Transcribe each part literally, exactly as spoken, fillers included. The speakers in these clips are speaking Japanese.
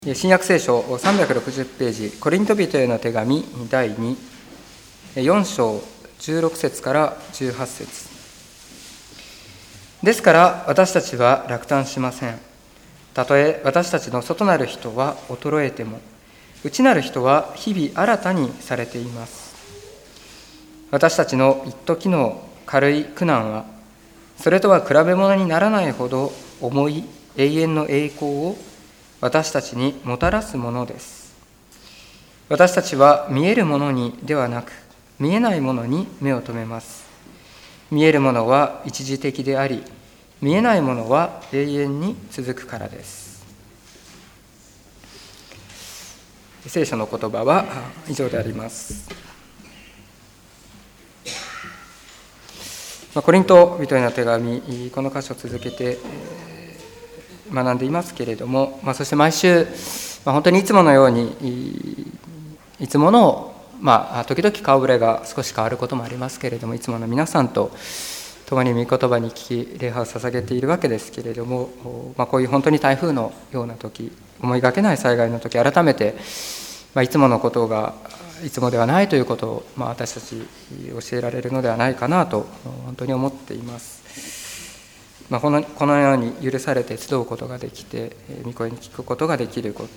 新約聖書さんびゃくろくじゅうページ、コリント人への手紙だいに、よん章じゅうろく節からじゅうはち節。ですから私たちは落胆しません。たとえ私たちの外なる人は衰えても、内なる人は日々新たにされています。私たちの一時の軽い苦難は、それとは比べ物にならないほど重い永遠の栄光を私たちにもたらすものです。私たちは見えるものにではなく、見えないものに目を留めます。見えるものは一時的であり、見えないものは永遠に続くからです。聖書の言葉は以上であります。コリント人への手紙、この箇所を続けて学んでいますけれども、まあ、そして毎週、まあ、本当にいつものようにいつもの、まあ、時々顔ぶれが少し変わることもありますけれども、いつもの皆さんと共に御言葉に聞き礼拝を捧げているわけですけれども、まあ、こういう本当に台風のような時、思いがけない災害の時、改めて、まあ、いつものことがいつもではないということを、まあ、私たち教えられるのではないかなと本当に思っています。まあ、この、このように許されて集うことができて、御声に聞くことができること、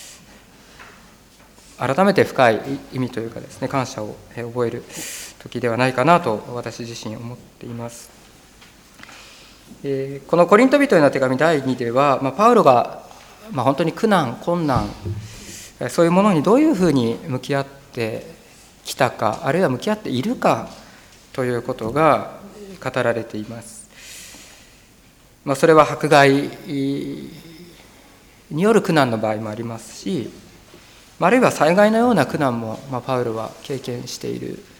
改めて深い意味というかですね、感謝を覚える時ではないかなと私自身思っています。えー、このコリント人への手紙だいにでは、まあ、パウロが、まあ、本当に苦難、困難、そういうものにどういうふうに向き合ってきたか、あるいは向き合っているかということが語られています。まあ、それは迫害による苦難の場合もありますし、あるいは災害のような苦難も、まあ、パウロは経験している、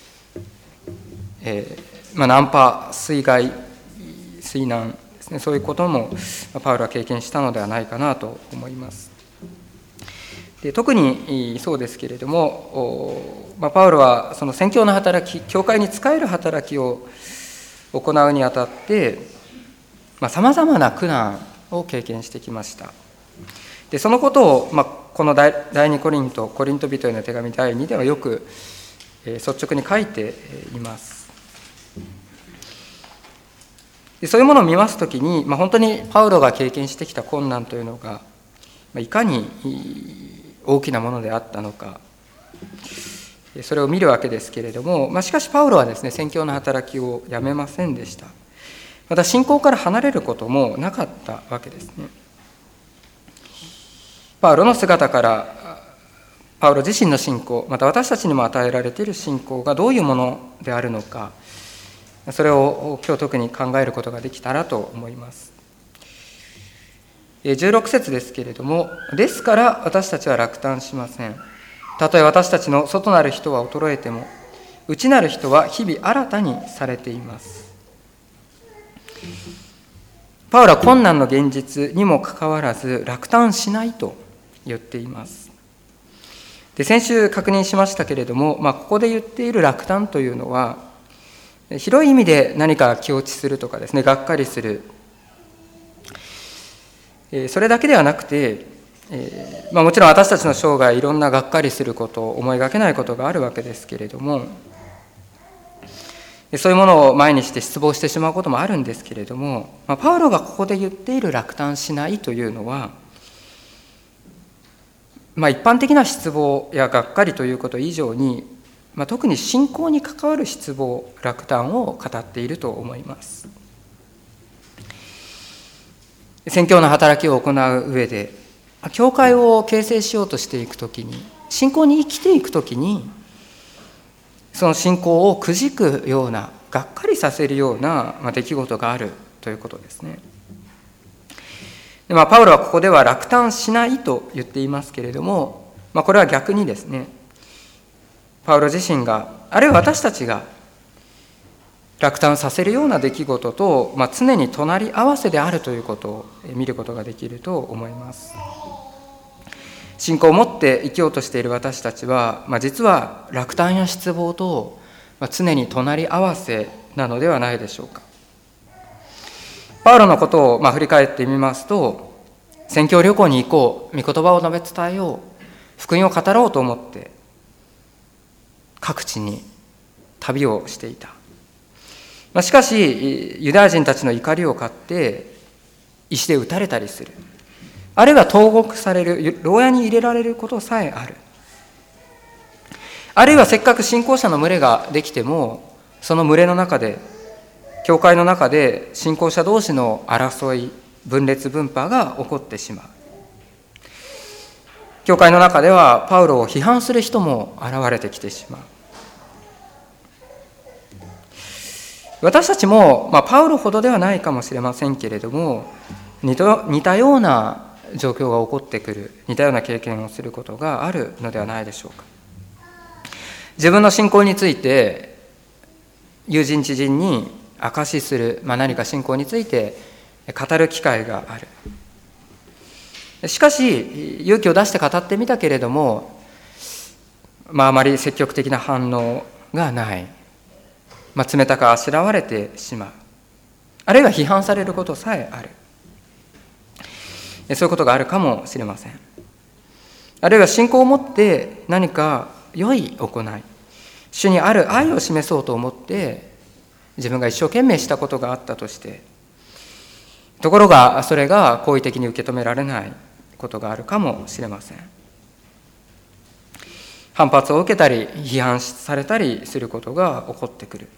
えーまあ、難破、水害、水難ですね、そういうことも、まあ、パウロは経験したのではないかなと思います。で、特にそうですけれども、まあ、パウロはその宣教の働き、教会に仕える働きを行うにあたってさまざ、まな苦難を経験してきました。でそのことを、まあ、この第二コリント、コリント人への手紙だいにではよく、えー、率直に書いています。でそういうものを見ますときに、まあ、本当にパウロが経験してきた困難というのが、まあ、いかに大きなものであったのか、それを見るわけですけれども、まあ、しかしパウロはですね、宣教の働きをやめませんでした。また信仰から離れることもなかったわけですね。パウロの姿からパウロ自身の信仰、また私たちにも与えられている信仰がどういうものであるのか、それを今日特に考えることができたらと思います。じゅうろく節ですけれども、ですから私たちは落胆しません。たとえ私たちの外なる人は衰えても、内なる人は日々新たにされています。パウロは困難の現実にもかかわらず落胆しないと言っています。で先週確認しましたけれども、まあ、ここで言っている落胆というのは、広い意味で何か気落ちするとかですね、がっかりする、それだけではなくて、えーまあ、もちろん私たちの生涯いろんながっかりすること、思いがけないことがあるわけですけれども、そういうものを前にして失望してしまうこともあるんですけれども、まあ、パウロがここで言っている落胆しないというのは、まあ、一般的な失望やがっかりということ以上に、まあ、特に信仰に関わる失望、落胆を語っていると思います。宣教の働きを行う上で、教会を形成しようとしていくときに、信仰に生きていくときに、その信仰をくじくような、がっかりさせるような出来事があるということですね。でまあ、パウロはここでは落胆しないと言っていますけれども、まあ、これは逆にですね、パウロ自身が、あるいは私たちが落胆させるような出来事と、まあ、常に隣り合わせであるということを見ることができると思います。信仰を持って生きようとしている私たちは、まあ、実は落胆や失望と常に隣り合わせなのではないでしょうか。パウロのことをまあ振り返ってみますと、 宣教旅行に行こう、御言葉を述べ伝えよう、福音を語ろうと思って各地に旅をしていた。しかしユダヤ人たちの怒りを買って石で撃たれたりする、あるいは投獄される、牢屋に入れられることさえある。あるいはせっかく信仰者の群れができても、その群れの中で、教会の中で信仰者同士の争い、分裂分派が起こってしまう。教会の中ではパウロを批判する人も現れてきてしまう。私たちも、まあ、パウロほどではないかもしれませんけれども、似たような状況が起こってくる、似たような経験をすることがあるのではないでしょうか。自分の信仰について友人知人に証しする、まあ、何か信仰について語る機会がある。しかし勇気を出して語ってみたけれども、まあ、あまり積極的な反応がない、まあ、冷たくあしらわれてしまう、あるいは批判されることさえある。そういうことがあるかもしれません。あるいは信仰を持って何か良い行い、主にある愛を示そうと思って自分が一生懸命したことがあったとして、ところがそれが好意的に受け止められないことがあるかもしれません。反発を受けたり批判されたりすることが起こってくる。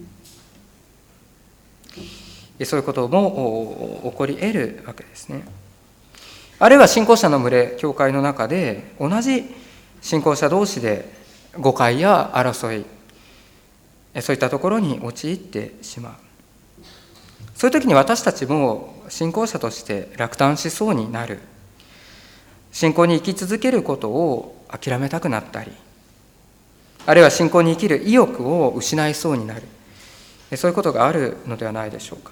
そういうことも起こり得るわけですね。あるいは信仰者の群れ、教会の中で同じ信仰者同士で誤解や争い、そういったところに陥ってしまう。そういう時に私たちも信仰者として落胆しそうになる。信仰に生き続けることを諦めたくなったり、あるいは信仰に生きる意欲を失いそうになる。そういうことがあるのではないでしょうか。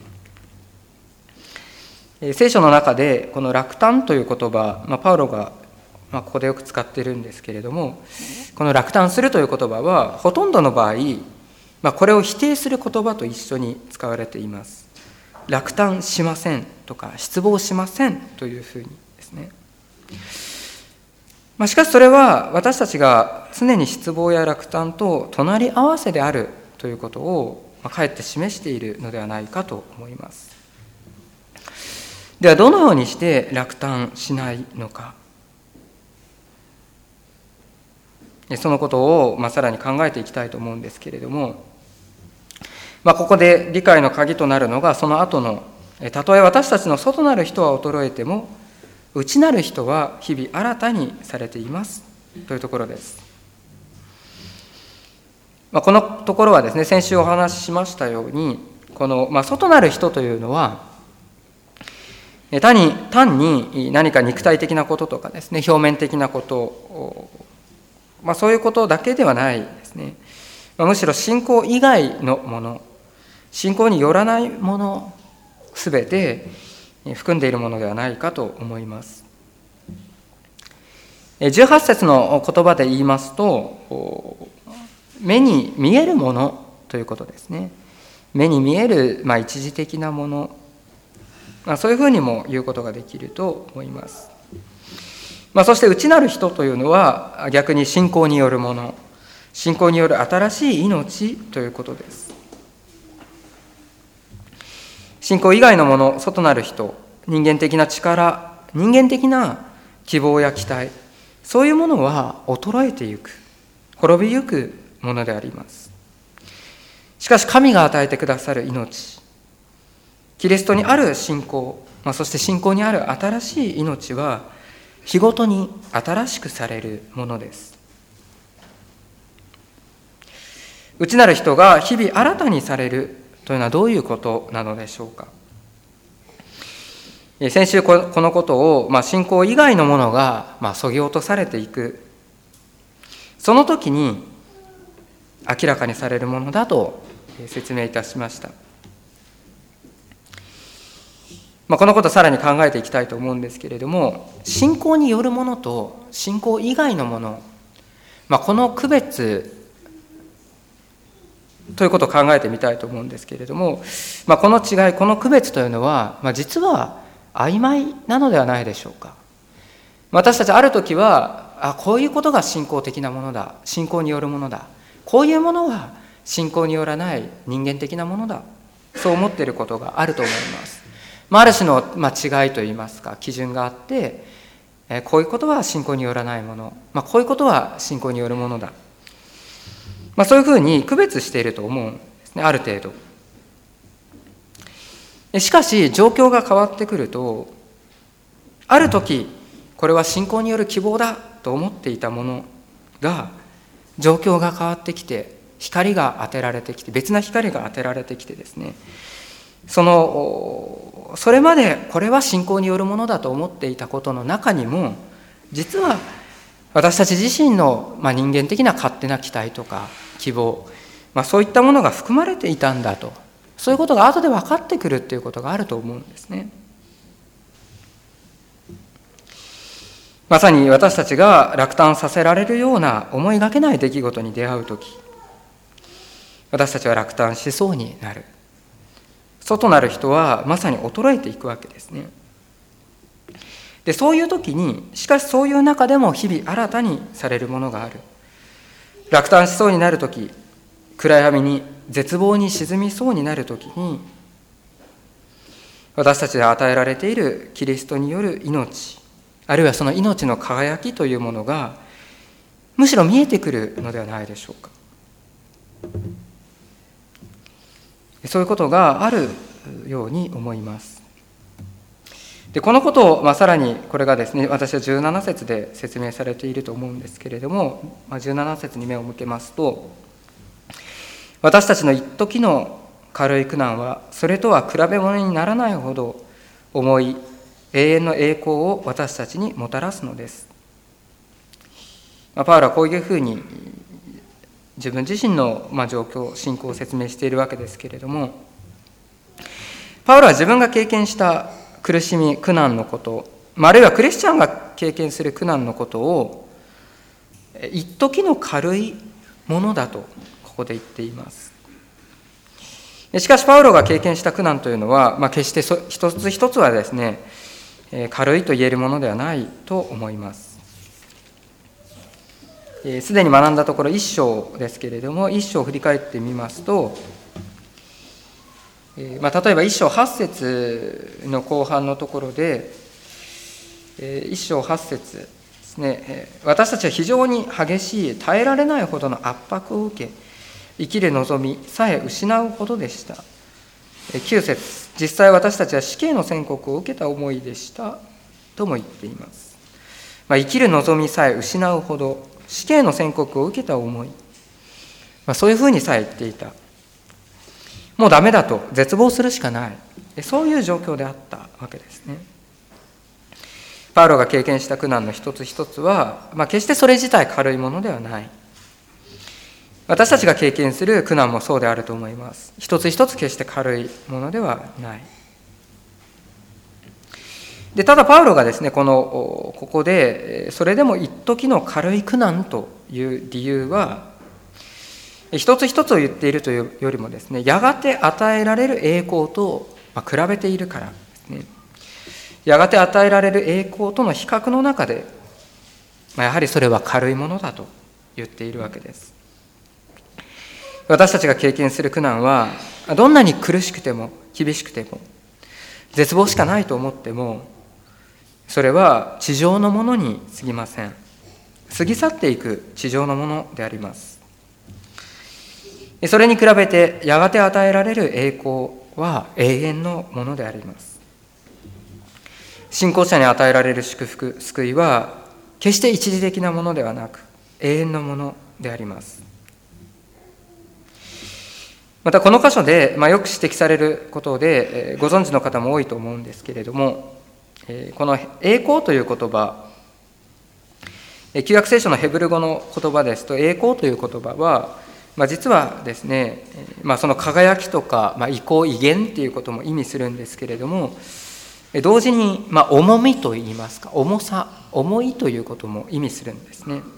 聖書の中でこの落胆という言葉、まあ、パウロがまあここでよく使っているんですけれども、この落胆するという言葉はほとんどの場合、まあ、これを否定する言葉と一緒に使われています。落胆しませんとか失望しませんというふうにですね。まあ、しかしそれは私たちが常に失望や落胆と隣り合わせであるということをかえって示しているのではないかと思います。ではどのようにして落胆しないのか、そのことをまあさらに考えていきたいと思うんですけれども、まあ、ここで理解の鍵となるのがその後の、たとえ私たちの外なる人は衰えても内なる人は日々新たにされていますというところです。まあ、このところはですね、先週お話ししましたように、このまあ外なる人というのは単に単に何か肉体的なこととかですね、表面的なこと、まあ、そういうことだけではないですね。まあ、むしろ信仰以外のもの、信仰によらないものすべて含んでいるものではないかと思います。じゅうはち節の言葉で言いますと、目に見えるものということですね。目に見える、まあ、一時的なもの、まあ、そういうふうにも言うことができると思います。まあ、そして内なる人というのは逆に信仰によるもの、信仰による新しい命ということです。信仰以外のもの、外なる人、人間的な力、人間的な希望や期待、そういうものは衰えてゆく、滅びゆくものであります。しかし神が与えてくださる命、キリストにある信仰、まあ、そして信仰にある新しい命は日ごとに新しくされるものです。内なる人が日々新たにされるというのはどういうことなのでしょうか。先週このことを、まあ、信仰以外のものが、まあ、削ぎ落とされていく、その時に明らかにされるものだと説明いたしました。まあ、このことをさらに考えていきたいと思うんですけれども、信仰によるものと信仰以外のもの、まあ、この区別ということを考えてみたいと思うんですけれども、まあ、この違い、この区別というのは、まあ、実は曖昧なのではないでしょうか。私たちある時は、あ、こういうことが信仰的なものだ、信仰によるものだ、こういうものは信仰によらない人間的なものだ、そう思っていることがあると思います。まあ、ある種の、まあ、違いといいますか、基準があって、えこういうことは信仰によらないもの、まあ、こういうことは信仰によるものだ、まあ、そういうふうに区別していると思うんですね、ある程度。しかし状況が変わってくると、ある時これは信仰による希望だと思っていたものが、状況が変わってきて、光が当てられてきて、別な光が当てられてきてですね、そのそれまでこれは信仰によるものだと思っていたことの中にも、実は私たち自身の、まあ、人間的な勝手な期待とか希望、まあ、そういったものが含まれていたんだと、そういうことが後で分かってくるっていうことがあると思うんですね。まさに私たちが落胆させられるような思いがけない出来事に出会うとき、私たちは落胆しそうになる。そうとなる人はまさに衰えていくわけですね。で、そういう時に、しかしそういう中でも日々新たにされるものがある。落胆しそうになる時、暗闇に絶望に沈みそうになる時に、私たちに与えられているキリストによる命、あるいはその命の輝きというものがむしろ見えてくるのではないでしょうか。そういうことがあるように思います。で、このことを、まあ、さらにこれがですね、私はじゅうなな節で説明されていると思うんですけれども、まあ、じゅうなな節に目を向けますと、私たちの一時の軽い苦難はそれとは比べ物にならないほど重い永遠の栄光を私たちにもたらすのです。まあ、パウロはこういうふうに自分自身のまあ状況、信仰を説明しているわけですけれども、パウロは自分が経験した苦しみ、苦難のこと、あるいはクリスチャンが経験する苦難のことを一時の軽いものだとここで言っています。しかしパウロが経験した苦難というのは、まあ、決して一つ一つはですね、軽いと言えるものではないと思います。すでに学んだところ一章ですけれども、一章を振り返ってみますと、まあ、例えば一章八節の後半のところで、一章八節ですね、私たちは非常に激しい耐えられないほどの圧迫を受け、生きる望みさえ失うほどでした。九節、実際私たちは死刑の宣告を受けた思いでしたとも言っています。まあ、生きる望みさえ失うほど、死刑の宣告を受けた思い、まあ、そういうふうにさえ言っていた。もうダメだと、絶望するしかない、そういう状況であったわけですね。パウロが経験した苦難の一つ一つは、まあ、決してそれ自体軽いものではない。私たちが経験する苦難もそうであると思います。一つ一つ決して軽いものではない。で、ただパウロがですね、このここでそれでも一時の軽い苦難という理由は、一つ一つを言っているというよりもですね、やがて与えられる栄光と比べているからですね。やがて与えられる栄光との比較の中で、やはりそれは軽いものだと言っているわけです。私たちが経験する苦難は、どんなに苦しくても厳しくても絶望しかないと思っても、それは地上のものに過ぎません。過ぎ去っていく地上のものであります。それに比べてやがて与えられる栄光は永遠のものであります。信仰者に与えられる祝福、救いは決して一時的なものではなく永遠のものであります。またこの箇所で、まあ、よく指摘されることで、えー、ご存知の方も多いと思うんですけれども、えー、この栄光という言葉、旧約聖書のヘブル語の言葉ですと、栄光という言葉は、まあ、実はですね、まあ、その輝きとか、まあ、威光威厳ということも意味するんですけれども、同時に、まあ、重みといいますか、重さ、重いということも意味するんですね。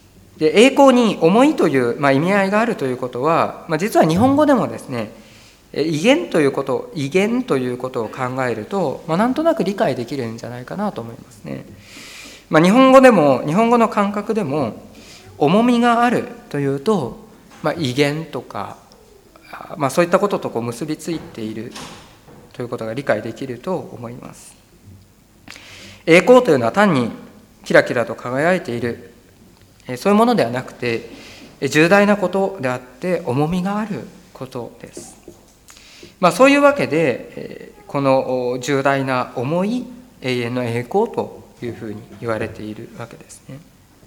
で、栄光に重いという、まあ、意味合いがあるということは、まあ、実は日本語でもですね、 威厳ということ威厳ということを考えると、まあ、なんとなく理解できるんじゃないかなと思いますね。まあ、日本語でも日本語の感覚でも重みがあるというと、まあ、威厳とか、まあ、そういったこととこう結びついているということが理解できると思います。栄光というのは単にキラキラと輝いている、そういうものではなくて重大なことであって重みがあることです。まあ、そういうわけでこの重大な重い永遠の栄光というふうに言われているわけですね。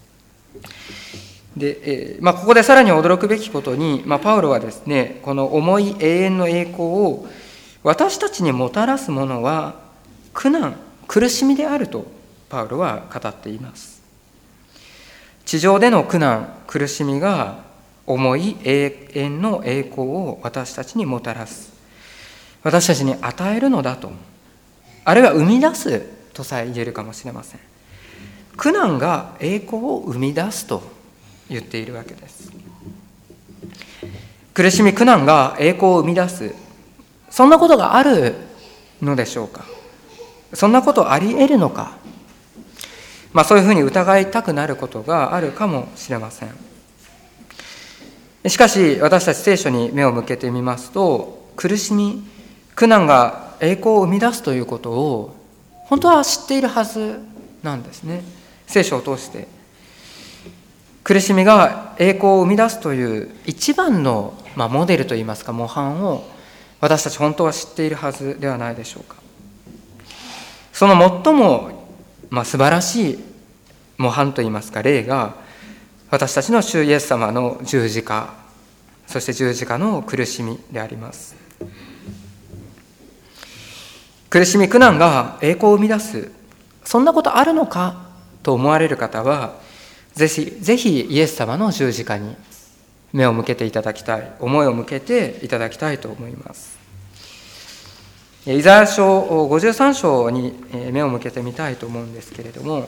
で、まあ、ここでさらに驚くべきことに、まあ、パウロはですね、この重い永遠の栄光を私たちにもたらすものは苦難、苦しみであるとパウロは語っています。地上での苦難、苦しみが重い永遠の栄光を私たちにもたらす、私たちに与えるのだと、あるいは生み出すとさえ言えるかもしれません。苦難が栄光を生み出すと言っているわけです。苦しみ、苦難が栄光を生み出す、そんなことがあるのでしょうか。そんなことあり得るのか。まあ、そういうふうに疑いたくなることがあるかもしれません。しかし私たち聖書に目を向けてみますと、苦しみ、苦難が栄光を生み出すということを本当は知っているはずなんですね。聖書を通して苦しみが栄光を生み出すという一番の、まあ、モデルといいますか模範を私たち本当は知っているはずではないでしょうか。その最も、まあ、素晴らしい模範といいますか例が私たちの主イエス様の十字架、そして十字架の苦しみであります。苦しみ、苦難が栄光を生み出す、そんなことあるのかと思われる方は、ぜひぜひイエス様の十字架に目を向けていただきたい、思いを向けていただきたいと思います。イザヤ書ごじゅうさん章に目を向けてみたいと思うんですけれども、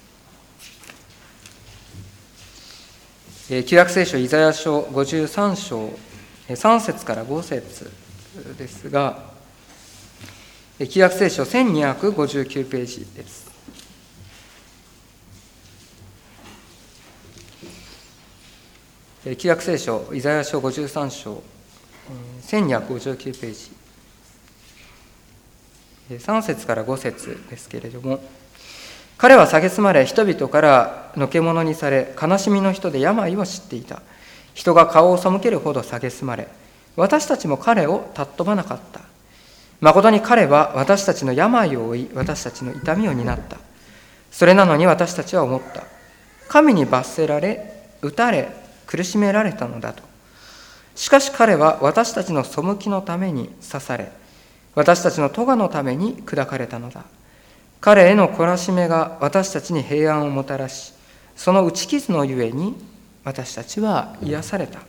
旧約聖書イザヤ書ごじゅうさん章さん節からご節ですが、旧約聖書せんにひゃくごじゅうきゅうページです。旧約聖書イザヤ書ごじゅうさん章せんにひゃくごじゅうきゅうページさん節からご節ですけれども、彼は蔑まれ人々からのけ者にされ、悲しみの人で病を知っていた。人が顔を背けるほど蔑まれ、私たちも彼を尊ばなかった。誠に彼は私たちの病を負い、私たちの痛みを担った。それなのに私たちは思った。神に罰せられ、打たれ、苦しめられたのだと。しかし彼は私たちの背きのために刺され、私たちの咎のために砕かれたのだ。彼への懲らしめが私たちに平安をもたらし、その打ち傷のゆえに私たちは癒された。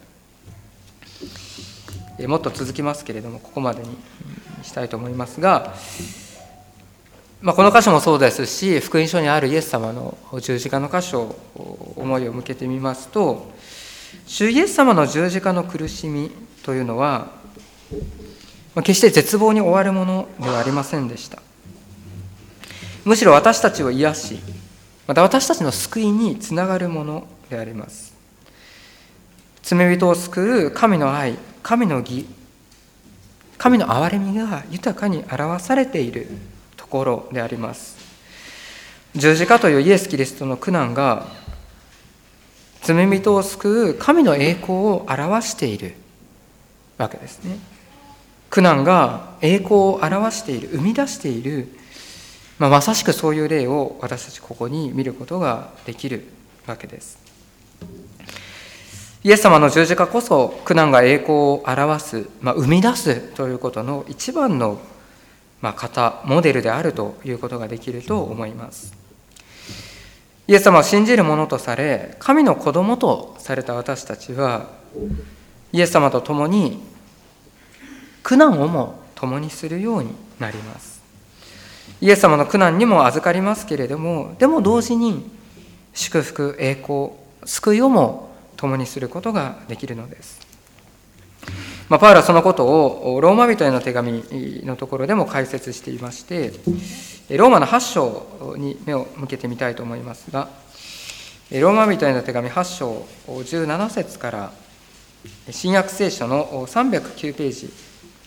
もっと続きますけれども、ここまでにしたいと思いますが、まあ、この箇所もそうですし、福音書にあるイエス様の十字架の箇所を思いを向けてみますと、主イエス様の十字架の苦しみというのは、決して絶望に終わるものではありませんでした。むしろ私たちを癒し、また私たちの救いにつながるものであります。罪人を救う神の愛、神の義、神の憐れみが豊かに表されているところであります。十字架というイエス・キリストの苦難が罪人を救う神の栄光を表しているわけですね。苦難が栄光を表している、生み出している、まあ、まさしくそういう例を私たちここに見ることができるわけです。イエス様の十字架こそ苦難が栄光を表す、まあ、生み出すということの一番の、まあ、型、モデルであるということができると思います。イエス様を信じる者とされ、神の子供とされた私たちは、イエス様と共に苦難をも共にするようになります。イエス様の苦難にも預かりますけれども、でも同時に祝福、栄光、救いをも共にすることができるのです。 まあ、パウロはそのことをローマ人への手紙のところでも解説していまして、ローマのはち章に目を向けてみたいと思いますが、ローマ人への手紙はち章じゅうなな節から新約聖書のさんびゃくきゅうページ、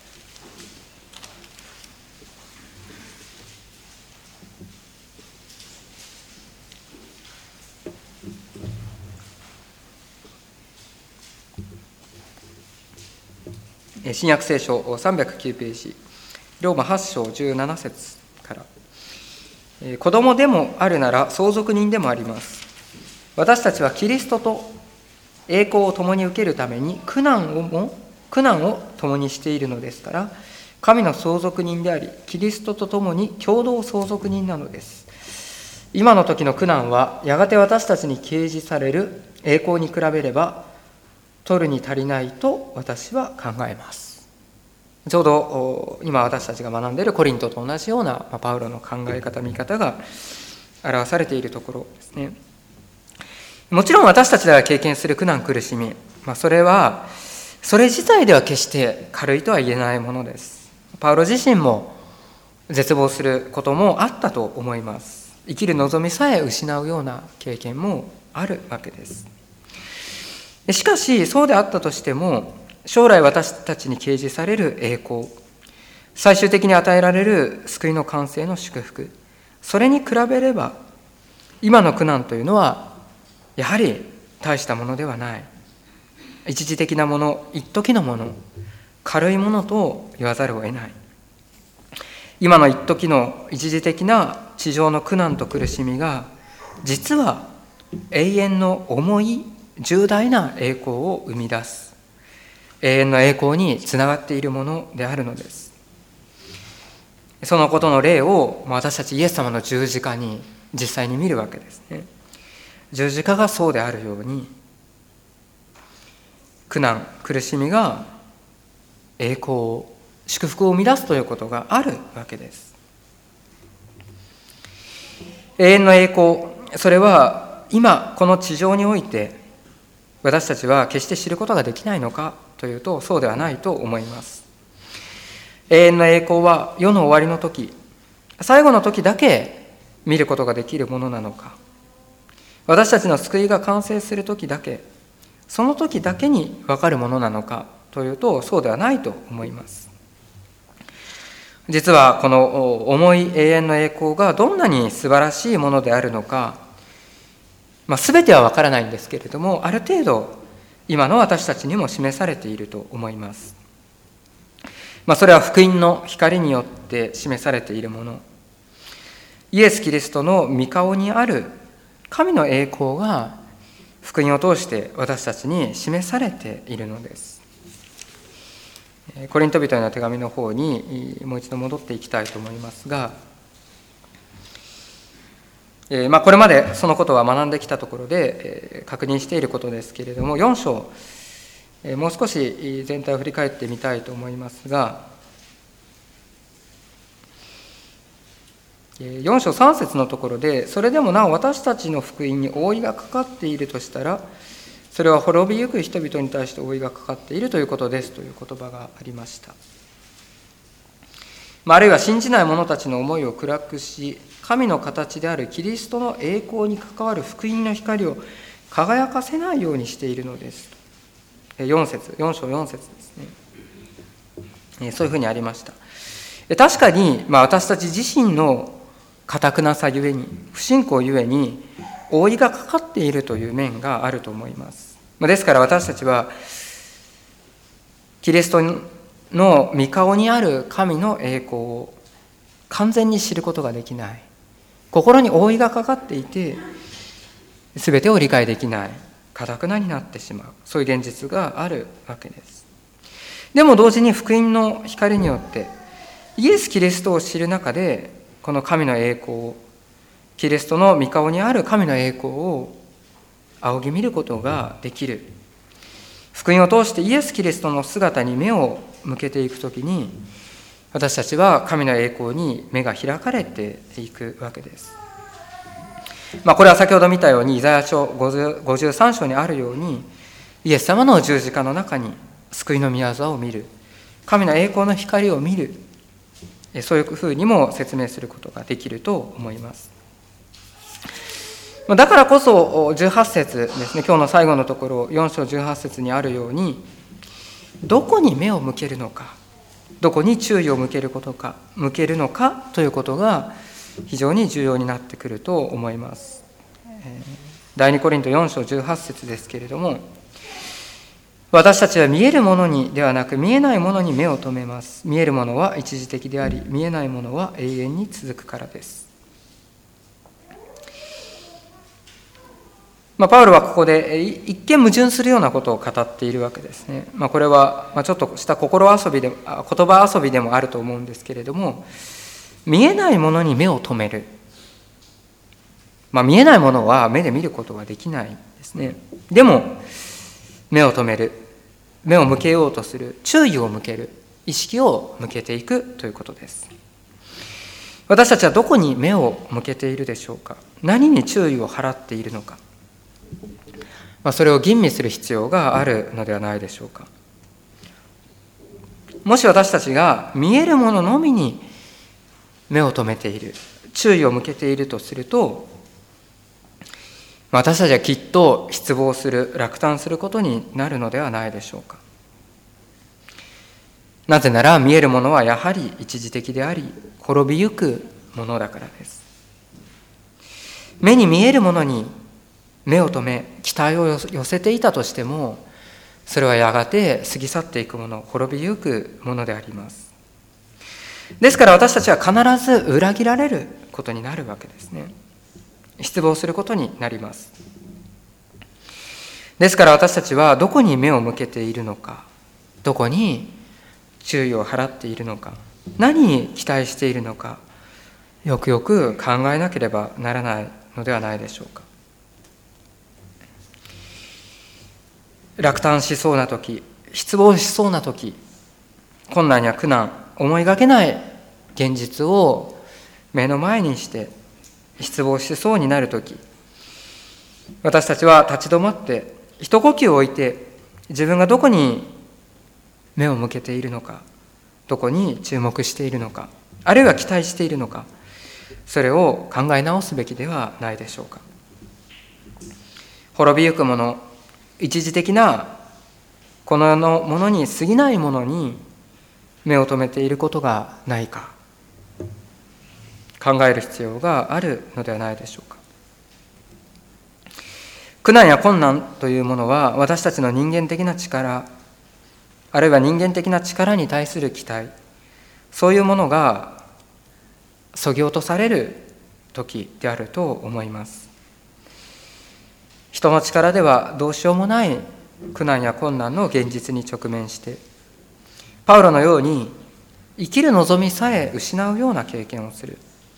新約聖書さんびゃくきゅうページ、ローマはち章じゅうなな節から、子供でもあるなら相続人でもあります。私たちはキリストと栄光を共に受けるために苦難をも苦難を共にしているのですから、神の相続人であり、キリストと共に共同相続人なのです。今の時の苦難はやがて私たちに掲示される栄光に比べれば取るに足りないと私は考えます。ちょうど今私たちが学んでいるコリントと同じようなパウロの考え方、見方が表されているところですね。もちろん私たちが経験する苦難苦しみ、まあ、それはそれ自体では決して軽いとは言えないものです。パウロ自身も絶望することもあったと思います。生きる望みさえ失うような経験もあるわけです。しかしそうであったとしても、将来私たちに掲示される栄光、最終的に与えられる救いの完成の祝福、それに比べれば今の苦難というのはやはり大したものではない、一時的なもの、一時のもの、軽いものと言わざるを得ない。今の一時の一時的な地上の苦難と苦しみが、実は永遠の重い重大な栄光を生み出す、永遠の栄光につながっているものであるのです。そのことの例を私たちイエス様の十字架に実際に見るわけですね。十字架がそうであるように、苦難苦しみが栄光を、祝福を生み出すということがあるわけです。永遠の栄光、それは今この地上において私たちは決して知ることができないのかというと、そうではないと思います。永遠の栄光は世の終わりの時、最後の時だけ見ることができるものなのか、私たちの救いが完成する時だけ、その時だけに分かるものなのかというと、そうではないと思います。実はこの重い永遠の栄光がどんなに素晴らしいものであるのか、まあ、全ては分からないんですけれども、ある程度今の私たちにも示されていると思います。まあ、それは福音の光によって示されているもの、イエス・キリストの御顔にある神の栄光が福音を通して私たちに示されているのです。コリント人への手紙の方にもう一度戻っていきたいと思いますが、えーまあ、これまでそのことは学んできたところで、えー、確認していることですけれども、よん章、えー、もう少し全体を振り返ってみたいと思いますが、よん章さん節のところで、それでもなお私たちの福音に覆いがかかっているとしたら、それは滅びゆく人々に対して覆いがかかっているということですという言葉がありました。あるいは信じない者たちの思いを暗くし、神の形であるキリストの栄光に関わる福音の光を輝かせないようにしているのです。よん節、よん章よん節ですね。そういうふうにありました。確かに、まあ、私たち自身の堅くなさゆえに、不信仰ゆえに覆いがかかっているという面があると思います。ですから私たちはキリストの御顔にある神の栄光を完全に知ることができない、心に覆いがかかっていて全てを理解できない、堅くなになってしまう、そういう現実があるわけです。でも同時に福音の光によってイエス・キリストを知る中で、この神の栄光を、キリストの御顔にある神の栄光を仰ぎ見ることができる。福音を通してイエス・キリストの姿に目を向けていくときに、私たちは神の栄光に目が開かれていくわけです。まあ、これは先ほど見たようにイザヤ書ごじゅうさん章にあるように、イエス様の十字架の中に救いの御業を見る、神の栄光の光を見る、そういうふうにも説明することができると思います。だからこそじゅうはち節ですね、今日の最後のところよん章じゅうはち節にあるように、どこに目を向けるのか、どこに注意を向けることか、向けるのかということが非常に重要になってくると思います。第二コリントよん章じゅうはち節ですけれども、私たちは見えるものにではなく見えないものに目を留めます。見えるものは一時的であり、見えないものは永遠に続くからです。まあ、パウロはここで一見矛盾するようなことを語っているわけですね。まあ、これはちょっとした心遊びで、言葉遊びでもあると思うんですけれども、見えないものに目を留める。まあ、見えないものは目で見ることができないですね。でも、目を留める。目を向けようとする。注意を向ける。意識を向けていくということです。私たちはどこに目を向けているでしょうか。何に注意を払っているのか。まあ、それを吟味する必要があるのではないでしょうか。もし私たちが見えるもののみに目を留めている、注意を向けているとすると、私たちはきっと失望する、落胆することになるのではないでしょうか。なぜなら見えるものはやはり一時的であり、滅びゆくものだからです。目に見えるものに目を留め、期待を寄せていたとしても、それはやがて過ぎ去っていくもの、滅びゆくものであります。ですから私たちは必ず裏切られることになるわけですね。失望することになります。ですから私たちはどこに目を向けているのか、どこに注意を払っているのか、何に期待しているのか、よくよく考えなければならないのではないでしょうか。落胆しそうな時、失望しそうな時、困難や苦難、思いがけない現実を目の前にして失望しそうになる時、私たちは立ち止まって一呼吸を置いて、自分がどこに目を向けているのか、どこに注目しているのか、あるいは期待しているのか、それを考え直すべきではないでしょうか。滅びゆくもの、一時的なこの世のものに過ぎないものに目を留めていることがないか、考える必要があるのではないでしょうか。苦難や困難というものは私たちの人間的な力、あるいは人間的な力に対する期待、そういうものが削ぎ落とされる時であると思います。人の力ではどうしようもない苦難や困難の現実に直面して、パウロのように生きる望みさえ失うような経験をする。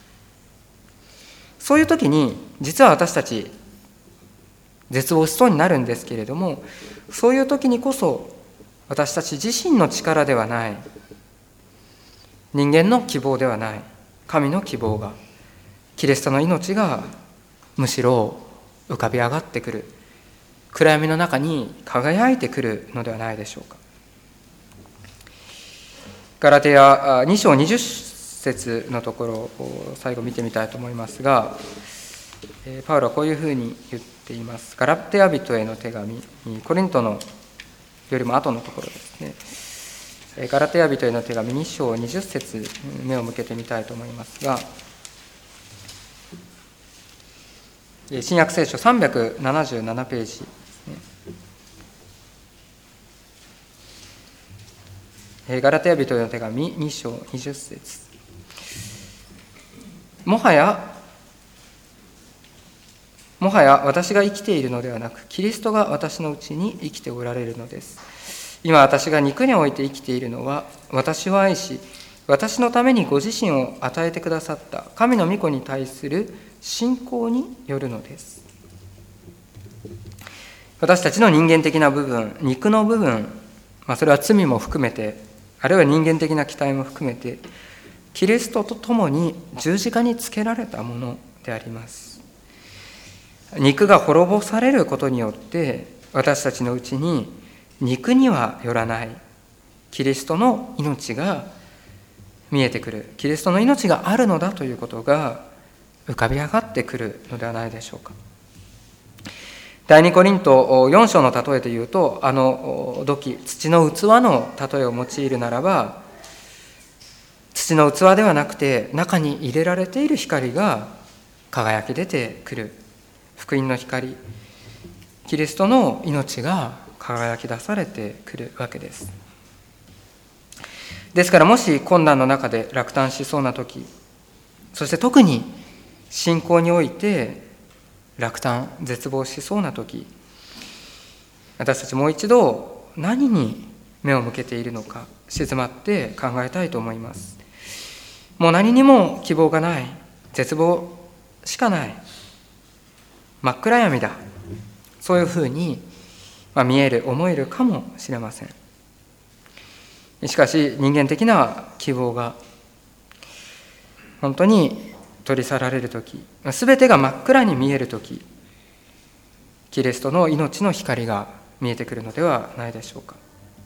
そういう時に実は私たち絶望しそうになるんですけれども、そういう時にこそ私たち自身の力ではない、人間の希望ではない神の希望が、キリストの命がむしろ浮かび上がってくる、暗闇の中に輝いてくるのではないでしょうか。ガラテヤに章にじゅっ節のところを最後見てみたいと思いますが、パウロはこういうふうに言っています。ガラテヤ人への手紙、コリントのよりも後のところですね。ガラテヤ人への手紙に章にじゅっ節、目を向けてみたいと思いますが、新約聖書さんびゃくななじゅうななページですね。ガラテヤ人への手紙に章にじゅっ節。もはやもはや私が生きているのではなく、キリストが私のうちに生きておられるのです。今私が肉において生きているのは、私を愛し私のためにご自身を与えてくださった神の御子に対する信仰によるのです。私たちの人間的な部分、肉の部分、まあ、それは罪も含めて、あるいは人間的な期待も含めて、キリストと共に十字架につけられたものであります。肉が滅ぼされることによって、私たちのうちに肉にはよらないキリストの命が見えてくる、キリストの命があるのだということが浮かび上がってくるのではないでしょうか。第二コリントよん章の例えで言うと、あの土器、土の器の例えを用いるならば、土の器ではなくて中に入れられている光が輝き出てくる、福音の光、キリストの命が輝き出されてくるわけです。ですからもし困難の中で落胆しそうな時、そして特に信仰において落胆絶望しそうな時、私たちもう一度何に目を向けているのか静まって考えたいと思います。もう何にも希望がない、絶望しかない、真っ暗闇だ、そういうふうに見える思えるかもしれません。しかし人間的な希望が本当に取り去られるとき、すべてが真っ暗に見えるとき、キリストの命の光が見えてくるのではないでしょうか。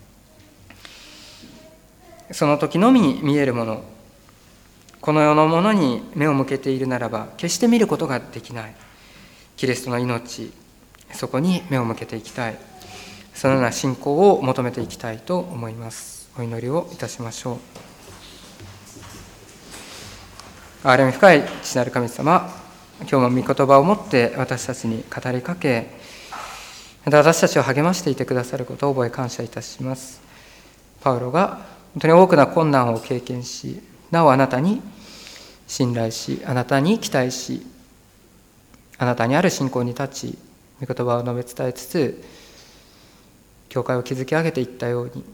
その時のみ見えるもの、この世のものに目を向けているならば決して見ることができないキリストの命、そこに目を向けていきたい、そのような信仰を求めていきたいと思います。お祈りをいたしましょう。憐れみ深い父なる神様、今日も御言葉をもって私たちに語りかけ、また私たちを励ましていてくださることを覚え感謝いたします。パウロが本当に多くの困難を経験し、なおあなたに信頼し、あなたに期待し、あなたにある信仰に立ち、御言葉を述べ伝えつつ、教会を築き上げていったように、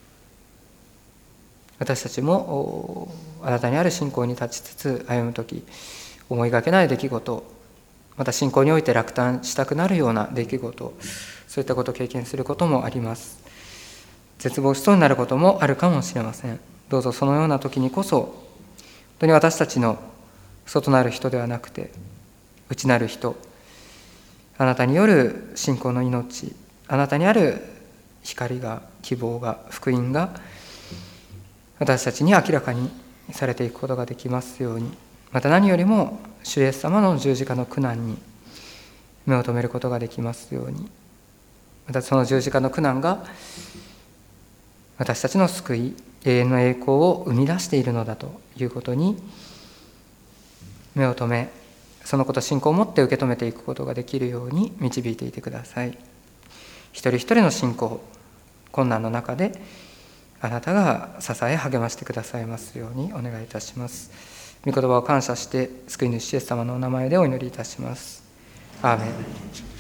私たちもあなたにある信仰に立ちつつ歩むとき、思いがけない出来事、また信仰において落胆したくなるような出来事、そういったことを経験することもあります。絶望しそうになることもあるかもしれません。どうぞそのような時にこそ、本当に私たちの外なる人ではなくて、内なる人、あなたによる信仰の命、あなたにある光が、希望が、福音が、私たちに明らかにされていくことができますように、また何よりも主イエス様の十字架の苦難に目を留めることができますように、またその十字架の苦難が私たちの救い、永遠の栄光を生み出しているのだということに目を留め、そのことを信仰を持って受け止めていくことができるように導いていてください。一人一人の信仰、困難の中であなたが支え励ましてくださいますようにお願いいたします。御言葉を感謝して救い主イエス様のお名前でお祈りいたします。アーメン。